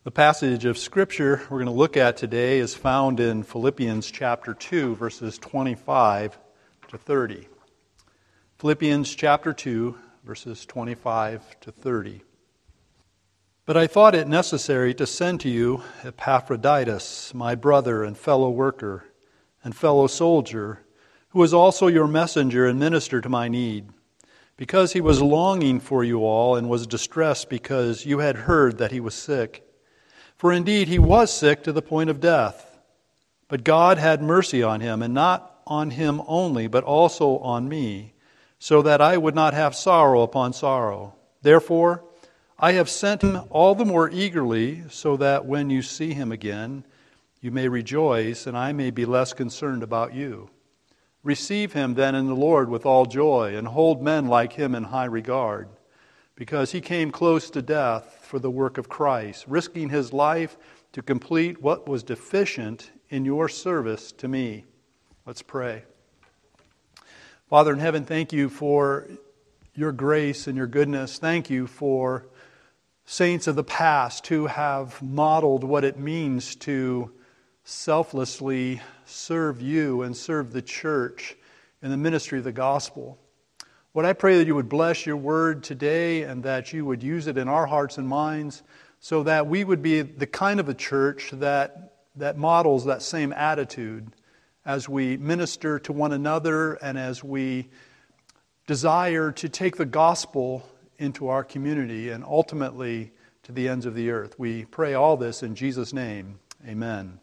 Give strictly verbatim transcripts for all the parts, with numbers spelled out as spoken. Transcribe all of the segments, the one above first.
The passage of Scripture we're going to look at today is found in Philippians chapter two, verses twenty-five to thirty. Philippians chapter two, verses twenty-five to thirty. But I thought it necessary to send to you Epaphroditus, my brother and fellow worker and fellow soldier, who is also your messenger and minister to my need, because he was longing for you all and was distressed because you had heard that he was sick. For indeed he was sick to the point of death. But God had mercy on him, and not on him only, but also on me, so that I would not have sorrow upon sorrow. Therefore, I have sent him all the more eagerly, so that when you see him again, you may rejoice, and I may be less concerned about you. Receive him then in the Lord with all joy, and hold men like him in high regard, because he came close to death for the work of Christ, risking his life to complete what was deficient in your service to me. Let's pray. Father in heaven, thank you for your grace and your goodness. Thank you for saints of the past who have modeled what it means to selflessly serve you and serve the church in the ministry of the gospel. Lord, I pray that you would bless your word today and that you would use it in our hearts and minds so that we would be the kind of a church that, that models that same attitude as we minister to one another and as we desire to take the gospel into our community and ultimately to the ends of the earth. We pray all this in Jesus' name. Amen.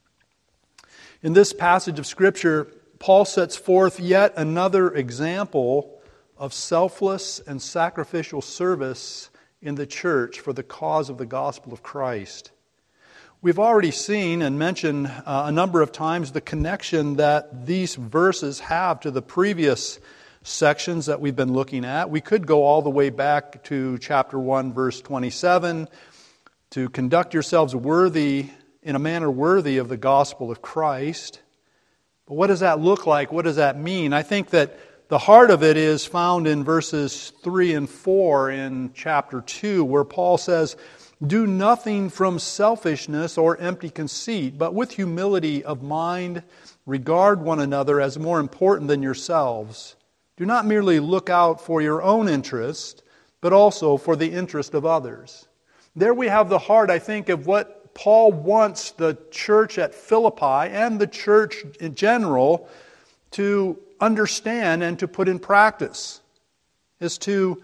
In this passage of Scripture, Paul sets forth yet another example of selfless and sacrificial service in the church for the cause of the gospel of Christ. We've already seen and mentioned uh, a number of times the connection that these verses have to the previous sections that we've been looking at. We could go all the way back to chapter one, verse twenty-seven, to conduct yourselves worthy, in a manner worthy of the gospel of Christ. But what does that look like? What does that mean? I think that the heart of it is found in verses three and four in chapter two, where Paul says, "Do nothing from selfishness or empty conceit, but with humility of mind, regard one another as more important than yourselves. Do not merely look out for your own interest, but also for the interest of others." There we have the heart, I think, of what Paul wants the church at Philippi and the church in general to understand and to put in practice, is to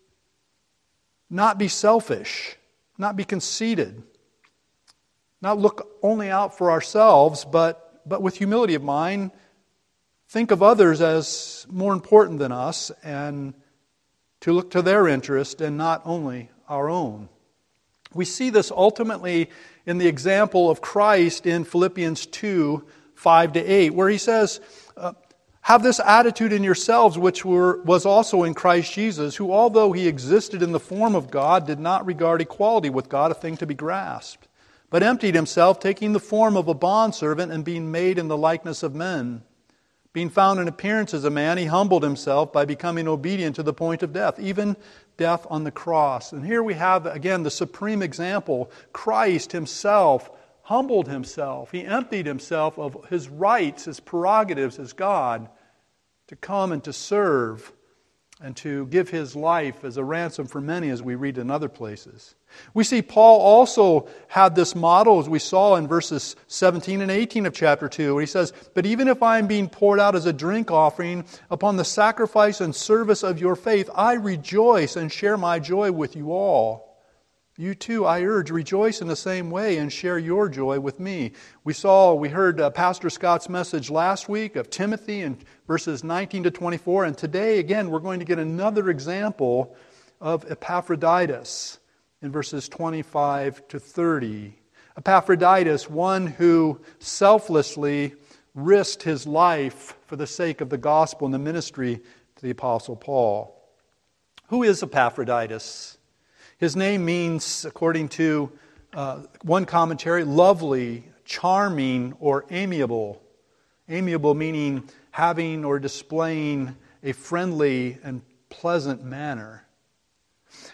not be selfish, not be conceited, not look only out for ourselves, but, but with humility of mind, think of others as more important than us and to look to their interest and not only our own. We see this ultimately in the example of Christ in Philippians two, five to eight, where he says, uh, "Have this attitude in yourselves, which were, was also in Christ Jesus, who, although he existed in the form of God, did not regard equality with God a thing to be grasped, but emptied himself, taking the form of a bondservant and being made in the likeness of men. Being found in appearance as a man, he humbled himself by becoming obedient to the point of death, even death on the cross." And here we have, again, the supreme example. Christ himself humbled himself. He emptied himself of his rights, his prerogatives as God, to come and to serve and to give his life as a ransom for many, as we read in other places. We see Paul also had this model, as we saw in verses seventeen and eighteen of chapter two, where he says, "But even if I am being poured out as a drink offering upon the sacrifice and service of your faith, I rejoice and share my joy with you all. You too, I urge, rejoice in the same way and share your joy with me." We saw, we heard uh, Pastor Scott's message last week of Timothy in verses nineteen to twenty-four. And today, again, we're going to get another example of Epaphroditus in verses twenty-five to thirty. Epaphroditus, one who selflessly risked his life for the sake of the gospel and the ministry to the Apostle Paul. Who is Epaphroditus? His name means, according to uh, one commentary, lovely, charming, or amiable. Amiable meaning having or displaying a friendly and pleasant manner.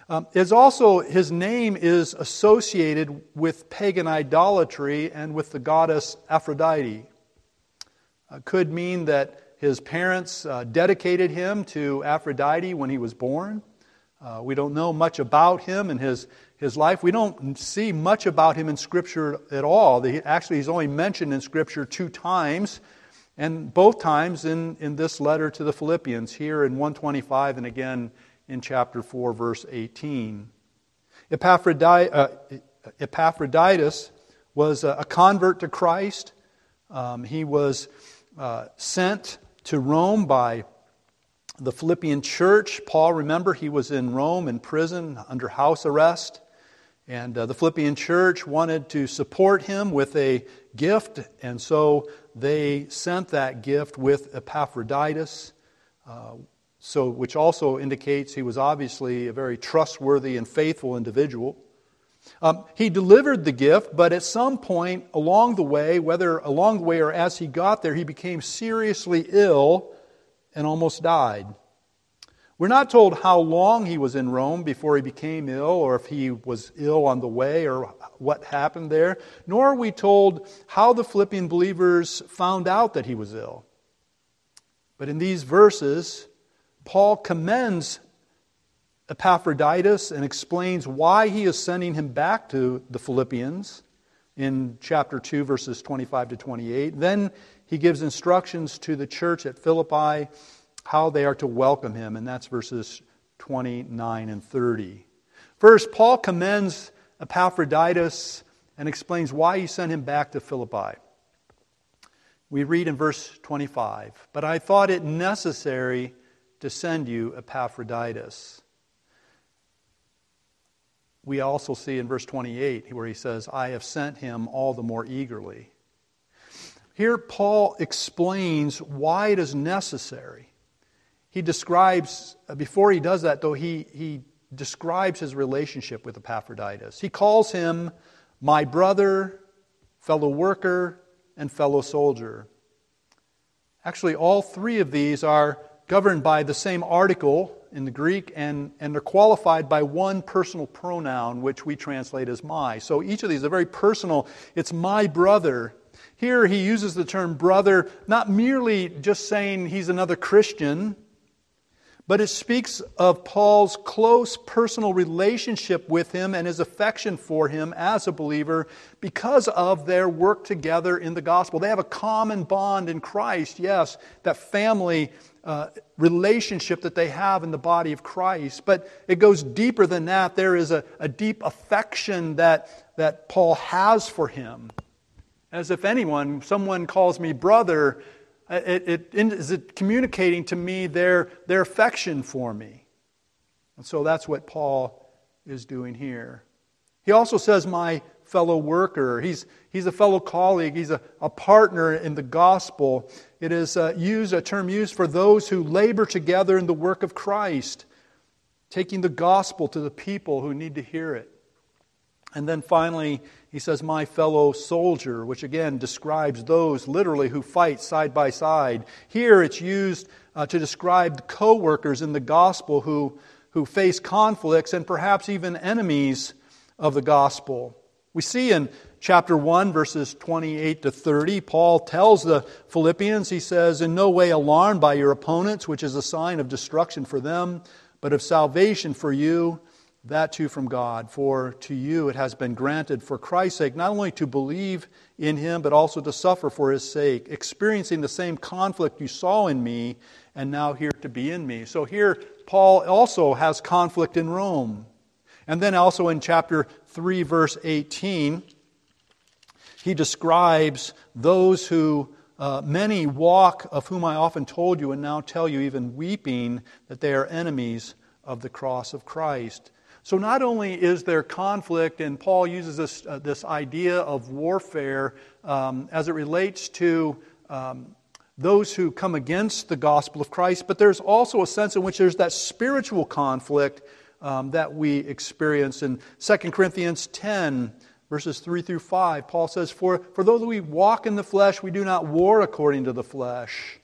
Um, is also, his name is associated with pagan idolatry and with the goddess Aphrodite. Uh, could mean that his parents uh, dedicated him to Aphrodite when he was born. Uh, we don't know much about him and his, his life. We don't see much about him in Scripture at all. He, actually, he's only mentioned in Scripture two times, and both times in, in this letter to the Philippians, here in one twenty-five and again in chapter four, verse eighteen. Epaphroditus, uh, Epaphroditus was a convert to Christ. Um, he was uh, sent to Rome by the Philippian church. Paul, remember, he was in Rome in prison under house arrest. And uh, the Philippian church wanted to support him with a gift. And so they sent that gift with Epaphroditus, uh, so which also indicates he was obviously a very trustworthy and faithful individual. Um, he delivered the gift, but at some point along the way, whether along the way or as he got there, he became seriously ill and almost died. We're not told how long he was in Rome before he became ill, or if he was ill on the way, or what happened there. Nor are we told how the Philippian believers found out that he was ill. But in these verses, Paul commends Epaphroditus and explains why he is sending him back to the Philippians in chapter two, verses twenty-five to twenty-eight. Then he gives instructions to the church at Philippi how they are to welcome him, and that's verses twenty-nine and thirty. First, Paul commends Epaphroditus and explains why he sent him back to Philippi. We read in verse twenty-five, "But I thought it necessary to send you Epaphroditus." We also see in verse twenty-eight where he says, "I have sent him all the more eagerly." Here Paul explains why it is necessary. He describes, before he does that though, he, he describes his relationship with Epaphroditus. He calls him my brother, fellow worker, and fellow soldier. Actually, all three of these are governed by the same article in the Greek, and, and they're qualified by one personal pronoun, which we translate as my. So each of these are very personal. It's my brother. Here he uses the term brother, not merely just saying he's another Christian, but it speaks of Paul's close personal relationship with him and his affection for him as a believer because of their work together in the gospel. They have a common bond in Christ, yes, that family uh, relationship that they have in the body of Christ. But it goes deeper than that. There is a, a deep affection that, that Paul has for him. As if anyone, someone calls me brother, It, it, is it communicating to me their, their affection for me? And so that's what Paul is doing here. He also says, my fellow worker. He's, he's a fellow colleague. He's a, a partner in the gospel. It is uh, used, a term used for those who labor together in the work of Christ, taking the gospel to the people who need to hear it. And then finally, he says, my fellow soldier, which again describes those literally who fight side by side. Here it's used uh, to describe the co-workers in the gospel who, who face conflicts and perhaps even enemies of the gospel. We see in chapter one, verses twenty-eight to thirty, Paul tells the Philippians, he says, in no way alarmed by your opponents, which is a sign of destruction for them, but of salvation for you, that too from God. For to you it has been granted for Christ's sake not only to believe in Him, but also to suffer for His sake, experiencing the same conflict you saw in me, and now here to be in me. So here Paul also has conflict in Rome. And then also in chapter three, verse eighteen, he describes those who, uh, many walk, of whom I often told you, and now tell you even weeping, that they are enemies of the cross of Christ. So not only is there conflict, and Paul uses this uh, this idea of warfare um, as it relates to um, those who come against the gospel of Christ, but there's also a sense in which there's that spiritual conflict um, that we experience. In Second Corinthians ten, verses three through five, Paul says, For, for though we walk in the flesh, we do not war according to the flesh.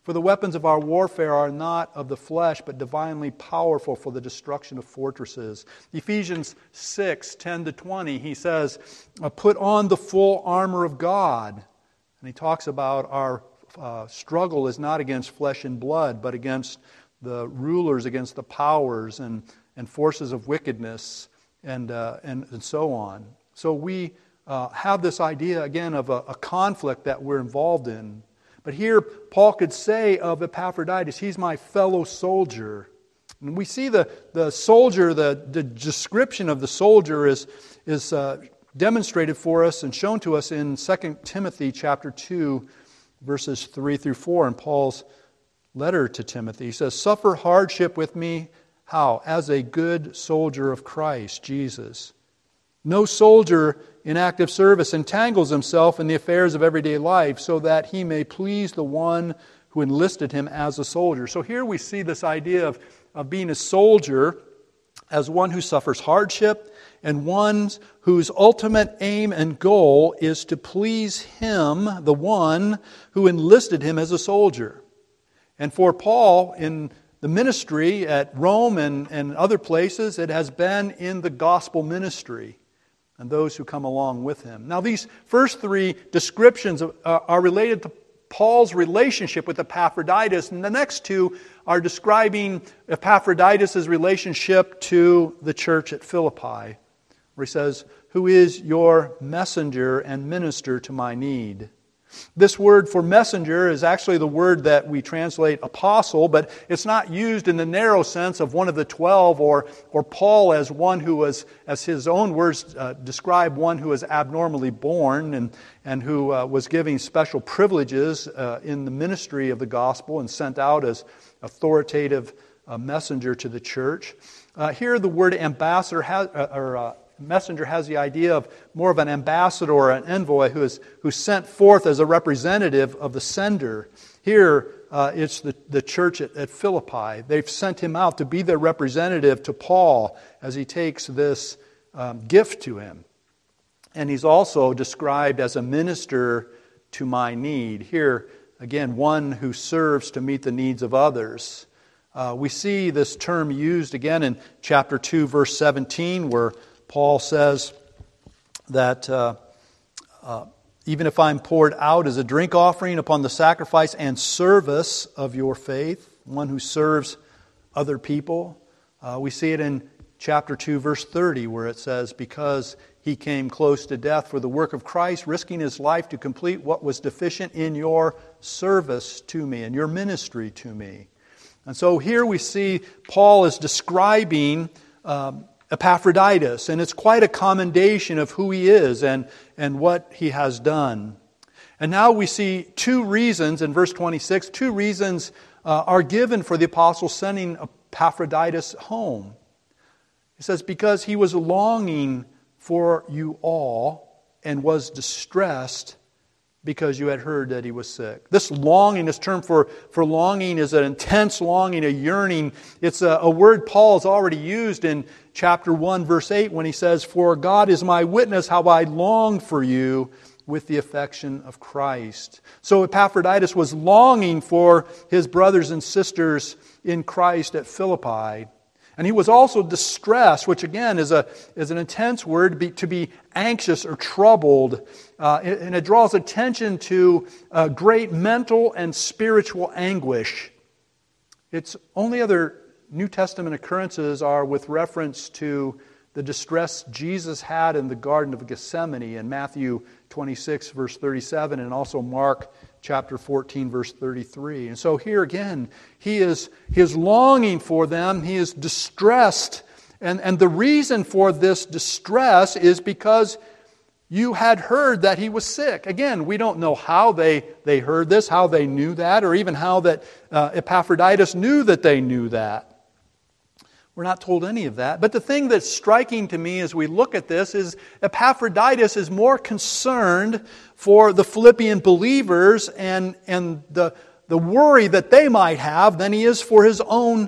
For the weapons of our warfare are not of the flesh, but divinely powerful for the destruction of fortresses. Ephesians six, ten to twenty, he says, put on the full armor of God. And he talks about our uh, struggle is not against flesh and blood, but against the rulers, against the powers and, and forces of wickedness, and, uh, and, and so on. So we uh, have this idea, again, of a, a conflict that we're involved in. But here, Paul could say of Epaphroditus, he's my fellow soldier. And we see the, the soldier, the, the description of the soldier is, is uh, demonstrated for us and shown to us in Second Timothy chapter two, verses three through four in Paul's letter to Timothy. He says, suffer hardship with me, how? As a good soldier of Christ Jesus. No soldier in active service entangles himself in the affairs of everyday life so that he may please the one who enlisted him as a soldier. So here we see this idea of, of being a soldier as one who suffers hardship and one whose ultimate aim and goal is to please him, the one who enlisted him as a soldier. And for Paul, in the ministry at Rome and, and other places, it has been in the gospel ministry and those who come along with him. Now, these first three descriptions uh, are related to Paul's relationship with Epaphroditus, and the next two are describing Epaphroditus' relationship to the church at Philippi, where he says, who is your messenger and minister to my need. This word for messenger is actually the word that we translate apostle, but it's not used in the narrow sense of one of the twelve or, or Paul as one who was, as his own words uh, describe, one who was abnormally born and, and who uh, was giving special privileges uh, in the ministry of the gospel and sent out as authoritative uh, messenger to the church. Uh, here the word ambassador has, uh, or uh, messenger has the idea of more of an ambassador or an envoy who is who's sent forth as a representative of the sender. Here, uh, it's the, the church at, at Philippi. They've sent him out to be their representative to Paul as he takes this um, gift to him. And he's also described as a minister to my need. Here, again, one who serves to meet the needs of others. Uh, we see this term used again in chapter two, verse seventeen, where Paul says that uh, uh, even if I'm poured out as a drink offering upon the sacrifice and service of your faith, one who serves other people. Uh, we see it in chapter two, verse thirty, where it says, because he came close to death for the work of Christ, risking his life to complete what was deficient in your service to me, and your ministry to me. And so here we see Paul is describing um, Epaphroditus, and it's quite a commendation of who he is and, and what he has done. And now we see two reasons in verse twenty-six, two reasons uh, are given for the apostle sending Epaphroditus home. He says, because he was longing for you all and was distressed because you had heard that he was sick. This longing, this term for, for longing is an intense longing, a yearning. It's a, a word Paul has already used in chapter one, verse eight, when he says, for God is my witness how I long for you with the affection of Christ. So Epaphroditus was longing for his brothers and sisters in Christ at Philippi. And he was also distressed, which again is a is an intense word, to be, to be anxious or troubled. Uh, and it draws attention to uh, great mental and spiritual anguish. Its only other New Testament occurrences are with reference to the distress Jesus had in the Garden of Gethsemane in Matthew twenty-six, verse thirty-seven, and also Mark chapter fourteen, verse thirty-three. And so here again, he is, he is longing for them. He is distressed. And, and the reason for this distress is because you had heard that he was sick. Again, we don't know how they, they heard this, how they knew that, or even how that uh, Epaphroditus knew that they knew that. We're not told any of that. But the thing that's striking to me as we look at this is Epaphroditus is more concerned for the Philippian believers and, and the, the worry that they might have than he is for his own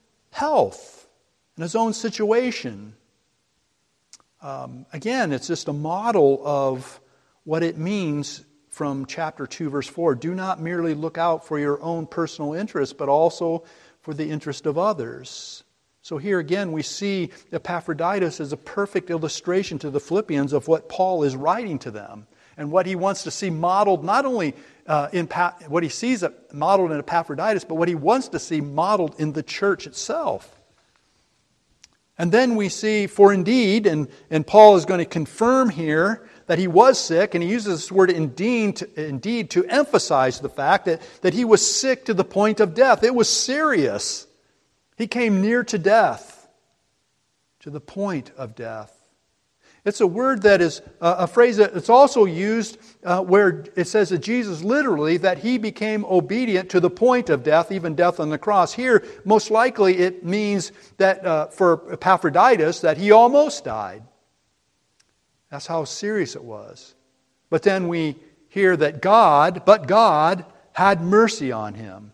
health and his own situation. Um, again, it's just a model of what it means from chapter two, verse four. Do not merely look out for your own personal interest, but also for the interest of others. So here again we see Epaphroditus as a perfect illustration to the Philippians of what Paul is writing to them and what he wants to see modeled not only uh, in pa- what he sees modeled in Epaphroditus, but what he wants to see modeled in the church itself. And then we see, for indeed, and, and Paul is going to confirm here that he was sick, and he uses this word indeed to, indeed to emphasize the fact that, that he was sick to the point of death. It was serious. He came near to death, to the point of death. It's a word that is uh, a phrase that it's also used uh, where it says that Jesus literally, that he became obedient to the point of death, even death on the cross. Here, most likely it means that uh, for Epaphroditus, that he almost died. That's how serious it was. But then we hear that God, but God, had mercy on him.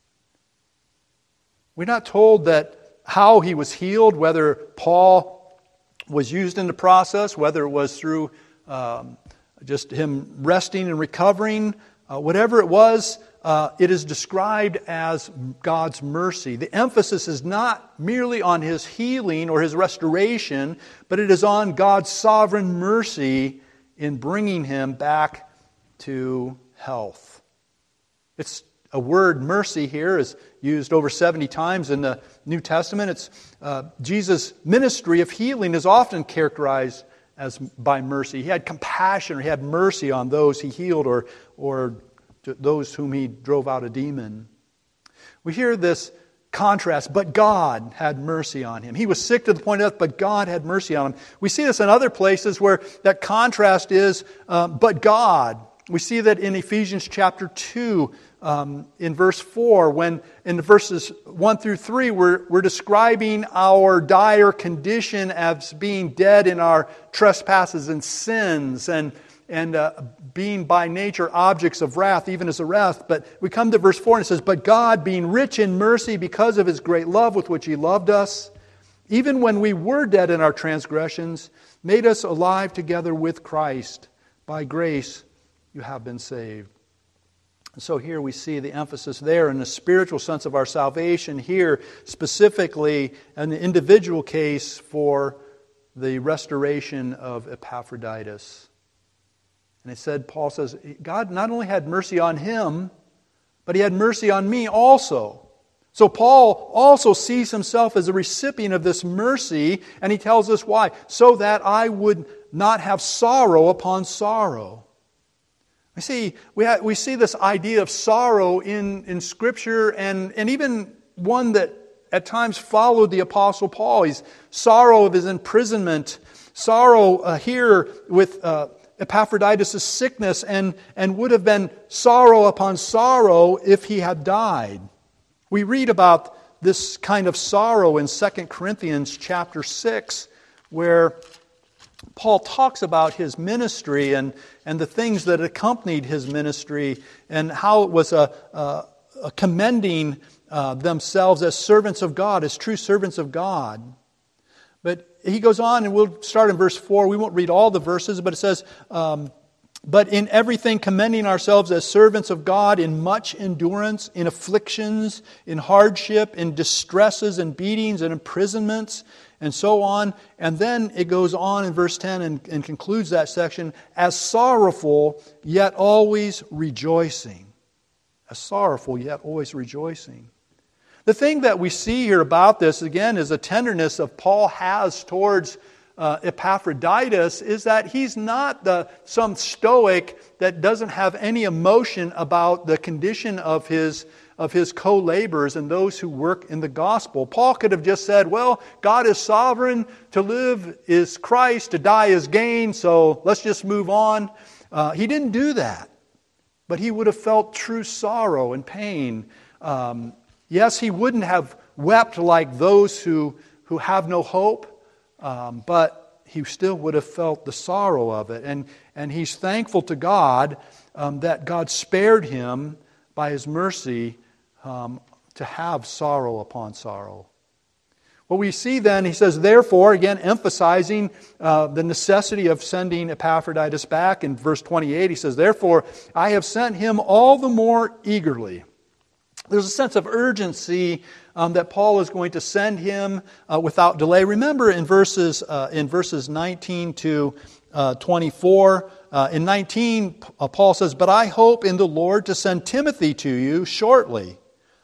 We're not told that how he was healed, whether Paul was used in the process, whether it was through um, just him resting and recovering, uh, whatever it was, uh, it is described as God's mercy. The emphasis is not merely on his healing or his restoration, but it is on God's sovereign mercy in bringing him back to health. It's a word, mercy, here is used over seventy times in the New Testament. It's uh, Jesus' ministry of healing is often characterized as by mercy. He had compassion, or he had mercy on those he healed, or or those whom he drove out a demon. We hear this contrast, but God had mercy on him. He was sick to the point of death, but God had mercy on him. We see this in other places where that contrast is, uh, but God. We see that in Ephesians chapter two, um, in verse four, when in verses one through three, we're, we're describing our dire condition as being dead in our trespasses and sins, and, and uh, being by nature objects of wrath, even as a wrath. But we come to verse four and it says, but God, being rich in mercy because of his great love with which he loved us, even when we were dead in our transgressions, made us alive together with Christ. By grace you have been saved. And so here we see the emphasis there in the spiritual sense of our salvation, here specifically an individual case for the restoration of Epaphroditus. And it said, Paul says, God not only had mercy on him, but he had mercy on me also. So Paul also sees himself as a recipient of this mercy, and he tells us why. So that I would not have sorrow upon sorrow. We see, we, have, we see this idea of sorrow in, in Scripture, and, and even one that at times followed the Apostle Paul. He's sorrow of his imprisonment, sorrow uh, here with uh, Epaphroditus' sickness, and, and would have been sorrow upon sorrow if he had died. We read about this kind of sorrow in Second Corinthians chapter six, where Paul talks about his ministry and, and the things that accompanied his ministry, and how it was a, a, a commending uh, themselves as servants of God, as true servants of God. But he goes on, and we'll start in verse four. We won't read all the verses, but it says, um, but in everything commending ourselves as servants of God, in much endurance, in afflictions, in hardship, in distresses and beatings and imprisonments, and so on. And then it goes on in verse ten and, and concludes that section, as sorrowful, yet always rejoicing. As sorrowful, yet always rejoicing. The thing that we see here about this, again, is a tenderness of Paul has towards uh, Epaphroditus, is that he's not the some stoic that doesn't have any emotion about the condition of his of his co-laborers and those who work in the gospel. Paul could have just said, well, God is sovereign. To live is Christ, to die is gain, so let's just move on. Uh, he didn't do that. But he would have felt true sorrow and pain. Um, yes, he wouldn't have wept like those who, who have no hope, um, but he still would have felt the sorrow of it. And, and he's thankful to God um, that God spared him by his mercy Um, to have sorrow upon sorrow. What we see then, he says, therefore, again emphasizing uh, the necessity of sending Epaphroditus back. In verse twenty-eight, he says, therefore, I have sent him all the more eagerly. There's a sense of urgency um, that Paul is going to send him uh, without delay. Remember in verses uh, in verses nineteen to twenty-four, uh, in nineteen, uh, Paul says, but I hope in the Lord to send Timothy to you shortly,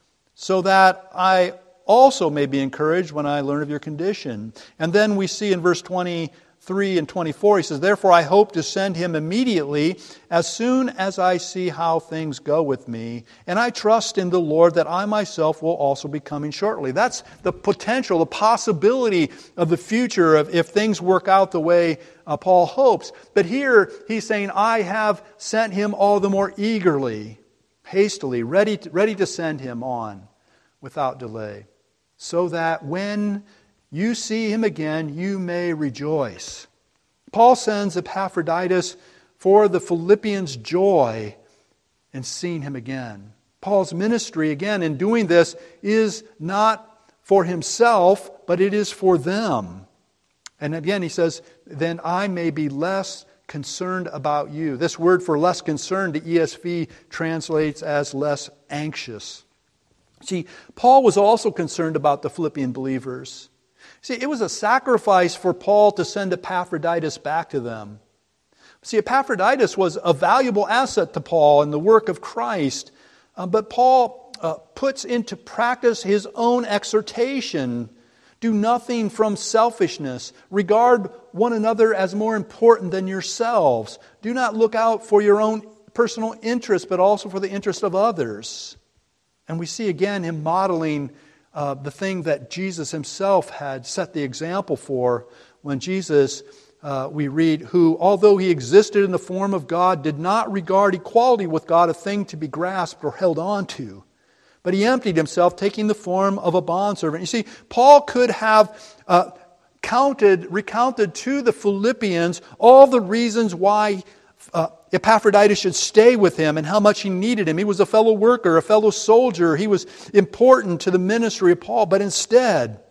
so that I also may be encouraged when I learn of your condition. And then we see in verse twenty-three and twenty-four, he says, therefore I hope to send him immediately as soon as I see how things go with me. And I trust in the Lord that I myself will also be coming shortly. That's the potential, the possibility of the future of if things work out the way uh, Paul hopes. But here he's saying, I have sent him all the more eagerly, hastily, ready to, ready to send him on without delay, so that when you see him again, you may rejoice. Paul sends Epaphroditus for the Philippians' joy in seeing him again. Paul's ministry, again, in doing this, is not for himself, but it is for them. And again, he says, then I may be less concerned about you. This word for less concerned, the E S V translates as less anxious. See, Paul was also concerned about the Philippian believers. See, it was a sacrifice for Paul to send Epaphroditus back to them. See, Epaphroditus was a valuable asset to Paul in the work of Christ. Uh, but Paul uh, puts into practice his own exhortation. Do nothing from selfishness. Regard one another as more important than yourselves. Do not look out for your own personal interest, but also for the interest of others. And we see again him modeling uh, the thing that Jesus himself had set the example for when Jesus, uh, we read, who, although he existed in the form of God, did not regard equality with God a thing to be grasped or held on to. But he emptied himself, taking the form of a bondservant. You see, Paul could have uh, counted, recounted to the Philippians all the reasons why uh, Epaphroditus should stay with him and how much he needed him. He was a fellow worker, a fellow soldier. He was important to the ministry of Paul. But instead,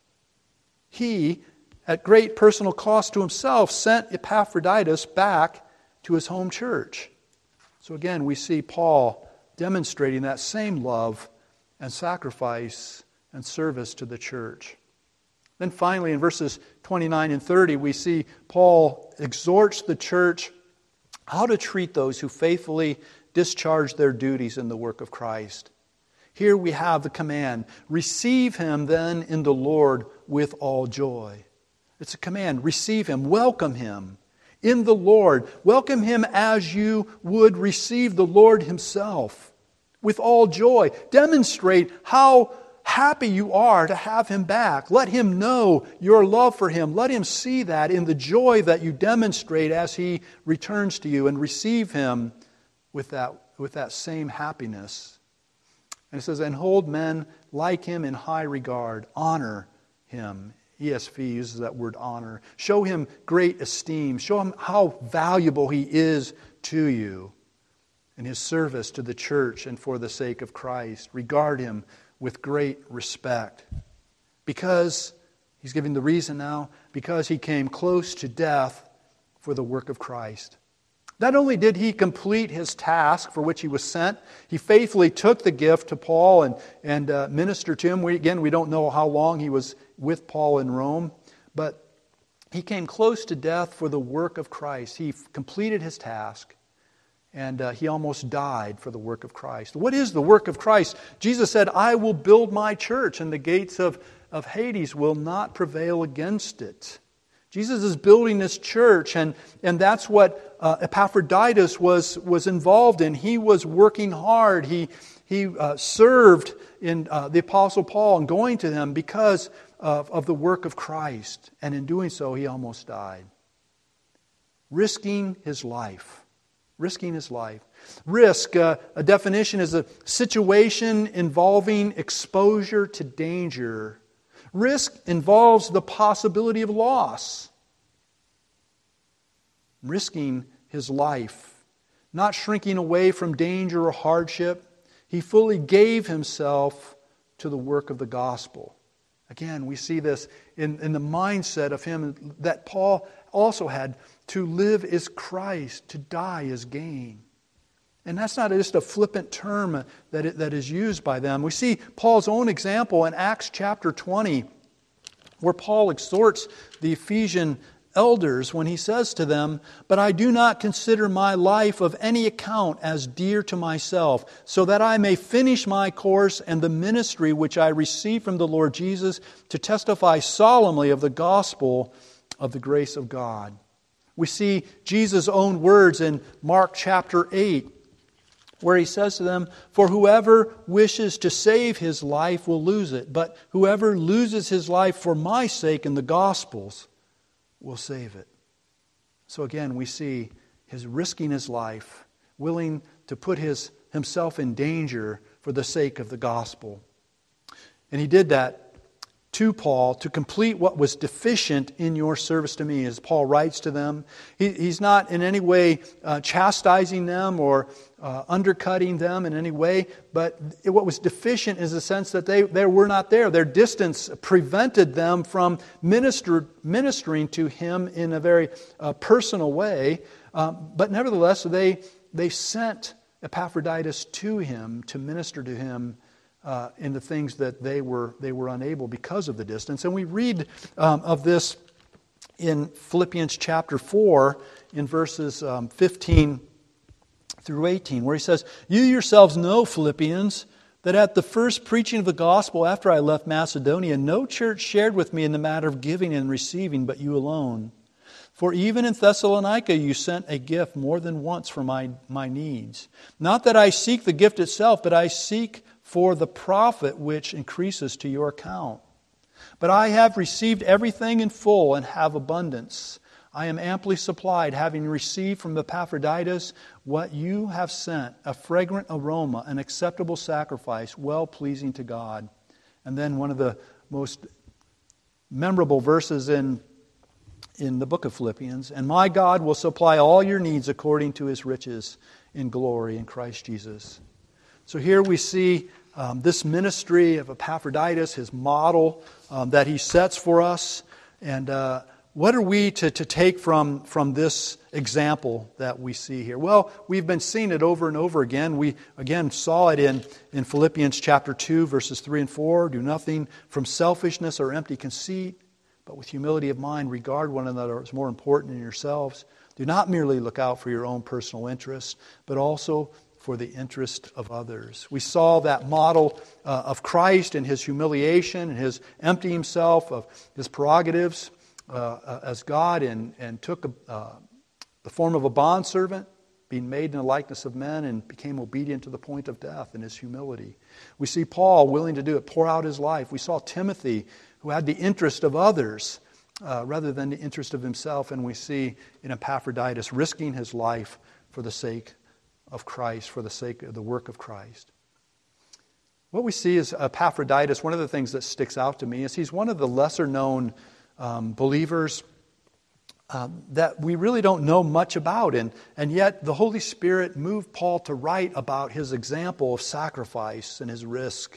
he, at great personal cost to himself, sent Epaphroditus back to his home church. So again, we see Paul demonstrating that same love and sacrifice and service to the church. Then finally, in verses twenty-nine and thirty, we see Paul exhorts the church how to treat those who faithfully discharge their duties in the work of Christ. Here we have the command, receive him then in the Lord with all joy. It's a command, receive him, welcome him in the Lord. Welcome him as you would receive the Lord himself with all joy. Demonstrate how happy you are to have him back. Let him know your love for him. Let him see that in the joy that you demonstrate as he returns to you, and receive him with that, with that same happiness. And it says, and hold men like him in high regard. Honor him. E S V uses that word honor. Show him great esteem. Show him how valuable he is to you in his service to the church and for the sake of Christ. Regard him with great respect. Because, he's giving the reason now, because he came close to death for the work of Christ. Not only did he complete his task for which he was sent, he faithfully took the gift to Paul and, and uh, ministered to him. We, again, we don't know how long he was with Paul in Rome, but he came close to death for the work of Christ. He completed his task. And uh, he almost died for the work of Christ. What is the work of Christ? Jesus said, I will build my church, and the gates of, of Hades will not prevail against it. Jesus is building this church, and, and that's what uh, Epaphroditus was, was involved in. He was working hard. He, he uh, served in uh, the Apostle Paul and going to him because of, of the work of Christ. And in doing so, he almost died. Risking his life. Risking his life. Risk, uh, a definition, is a situation involving exposure to danger. Risk involves the possibility of loss. Risking his life, not shrinking away from danger or hardship. He fully gave himself to the work of the gospel. Again, we see this in, in the mindset of him that Paul also had. To live is Christ, to die is gain. And that's not just a flippant term that, it, that is used by them. We see Paul's own example in Acts chapter twenty, where Paul exhorts the Ephesian elders when he says to them, "But I do not consider my life of any account as dear to myself, so that I may finish my course and the ministry which I received from the Lord Jesus to testify solemnly of the gospel of the grace of God." We see Jesus' own words in Mark chapter eight, where he says to them, "For whoever wishes to save his life will lose it, but whoever loses his life for my sake and the gospel's will save it." So again, we see his risking his life, willing to put his himself in danger for the sake of the gospel. And he did that to Paul to complete what was deficient in your service to me, as Paul writes to them. He, he's not in any way uh, chastising them or uh, undercutting them in any way, but what was deficient is the sense that they, they were not there. Their distance prevented them from minister, ministering to him in a very uh, personal way. Um, but nevertheless, they, they sent Epaphroditus to him to minister to him Uh, in the things that they were they were unable because of the distance. And we read um, of this in Philippians chapter four in verses um, fifteen through eighteen, where he says, "You yourselves know, Philippians, that at the first preaching of the gospel after I left Macedonia, no church shared with me in the matter of giving and receiving, but you alone. For even in Thessalonica you sent a gift more than once for my, my needs. Not that I seek the gift itself, but I seek for the profit which increases to your account. But I have received everything in full and have abundance. I am amply supplied, having received from Epaphroditus what you have sent, a fragrant aroma, an acceptable sacrifice, well-pleasing to God." And then one of the most memorable verses in, in the book of Philippians, "And my God will supply all your needs according to His riches in glory in Christ Jesus." So here we see um, this ministry of Epaphroditus, his model um, that he sets for us. And uh, what are we to, to take from, from this example that we see here? Well, we've been seeing it over and over again. We, again, saw it in, in Philippians chapter two, verses three and four. "Do nothing from selfishness or empty conceit, but with humility of mind regard one another as more important than yourselves. Do not merely look out for your own personal interests, but also for the interest of others." We saw that model uh, of Christ and His humiliation and His emptying Himself of His prerogatives uh, as God and, and took a, uh, the form of a bondservant, being made in the likeness of men, and became obedient to the point of death in His humility. We see Paul willing to do it, pour out his life. We saw Timothy, who had the interest of others uh, rather than the interest of himself. And we see in Epaphroditus risking his life for the sake of Christ, for the sake of the work of Christ. What we see is Epaphroditus, one of the things that sticks out to me is he's one of the lesser known um, believers um, that we really don't know much about. And, and yet the Holy Spirit moved Paul to write about his example of sacrifice and his risk.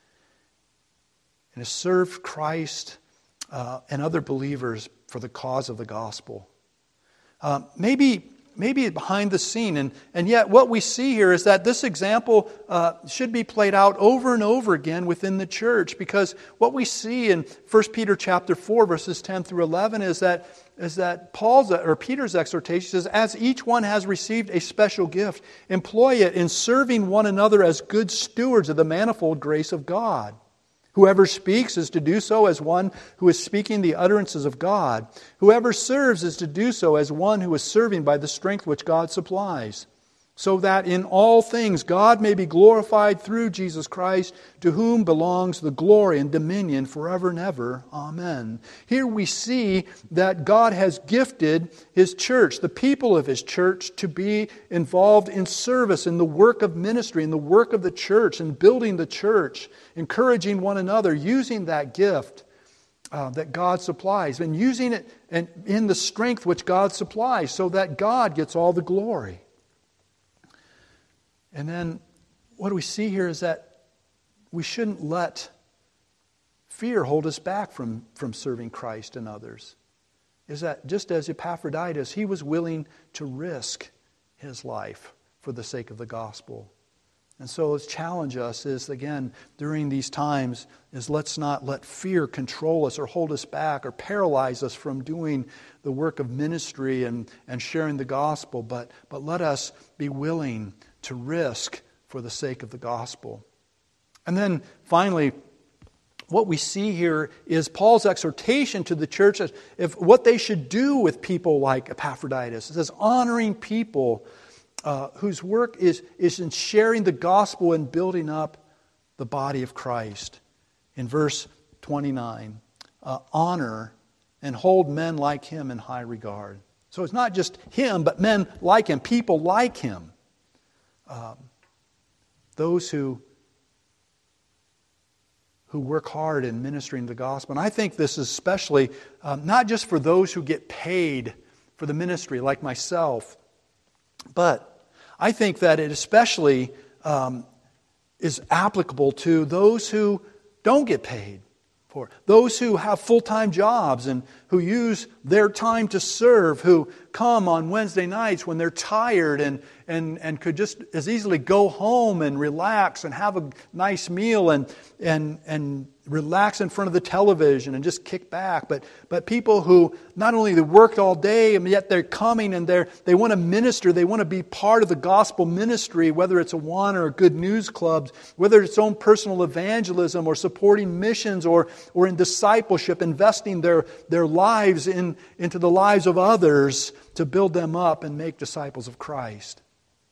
And to serve Christ uh, and other believers for the cause of the gospel. Uh, maybe... Maybe behind the scene. And, and yet what we see here is that this example uh, should be played out over and over again within the church. Because what we see in First Peter chapter four, verses ten through eleven is that, is that Paul's or Peter's exhortation says, "As each one has received a special gift, employ it in serving one another as good stewards of the manifold grace of God. Whoever speaks is to do so as one who is speaking the utterances of God. Whoever serves is to do so as one who is serving by the strength which God supplies. So that in all things God may be glorified through Jesus Christ, to whom belongs the glory and dominion forever and ever. Amen." Here we see that God has gifted His church, the people of His church, to be involved in service, in the work of ministry, in the work of the church, in building the church, encouraging one another, using that gift uh, that God supplies, and using it and in the strength which God supplies, so that God gets all the glory. And then what we see here is that we shouldn't let fear hold us back from, from serving Christ and others? Is that just as Epaphroditus, he was willing to risk his life for the sake of the gospel. And so let's challenge us is, again, during these times, is let's not let fear control us or hold us back or paralyze us from doing the work of ministry and, and sharing the gospel, but, but let us be willing to risk for the sake of the gospel. And then finally, what we see here is Paul's exhortation to the church as if what they should do with people like Epaphroditus. It says honoring people Uh, whose work is, is in sharing the gospel and building up the body of Christ. In verse twenty-nine, uh, honor and hold men like him in high regard. So it's not just him, but men like him, people like him. Um, those who, who work hard in ministering the gospel. And I think this is especially um, not just for those who get paid for the ministry, like myself, but I think that it especially um, is applicable to those who don't get paid for it. Those who have full-time jobs and who use their time to serve, who come on Wednesday nights when they're tired and, and, and could just as easily go home and relax and have a nice meal and, and, and relax in front of the television and just kick back. But but people who not only they worked all day and yet they're coming and they're they want to minister, they want to be part of the gospel ministry, whether it's Awana or Good News Clubs, whether it's own personal evangelism or supporting missions or or in discipleship, investing their, their lives in into the lives of others to build them up and make disciples of Christ.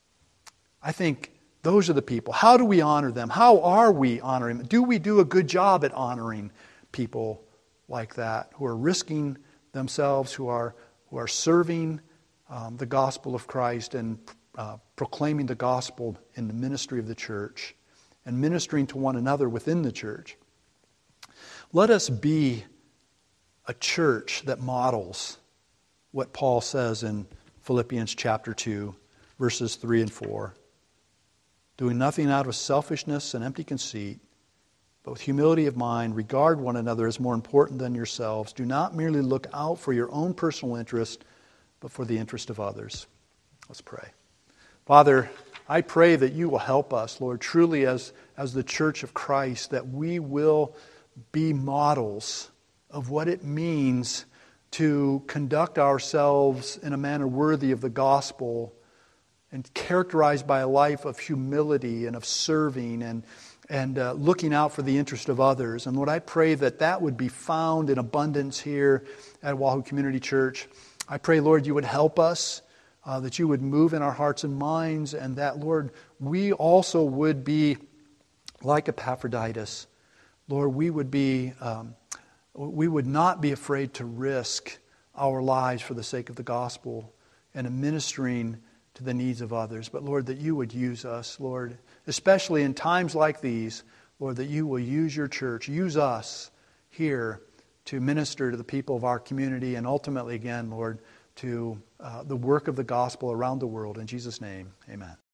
I think those are the people. How do we honor them? How are we honoring them? Do we do a good job at honoring people like that who are risking themselves, who are who are serving um, the gospel of Christ and uh, proclaiming the gospel in the ministry of the church and ministering to one another within the church? Let us be a church that models what Paul says in Philippians chapter two, verses three and four. Doing nothing out of selfishness and empty conceit, but with humility of mind, regard one another as more important than yourselves. Do not merely look out for your own personal interest, but for the interest of others. Let's pray. Father, I pray that you will help us, Lord, truly as, as the church of Christ, that we will be models of what it means to conduct ourselves in a manner worthy of the gospel and characterized by a life of humility and of serving and, and uh, looking out for the interest of others. And Lord, I pray that that would be found in abundance here at Wahoo Community Church. I pray, Lord, you would help us, uh, that you would move in our hearts and minds, and that, Lord, we also would be like Epaphroditus. Lord, we would be, um, we would not be afraid to risk our lives for the sake of the gospel and in ministering to the needs of others. But Lord, that you would use us, Lord, especially in times like these, Lord, that you will use your church, use us here to minister to the people of our community and ultimately, again, Lord, to uh, the work of the gospel around the world. In Jesus' name, amen.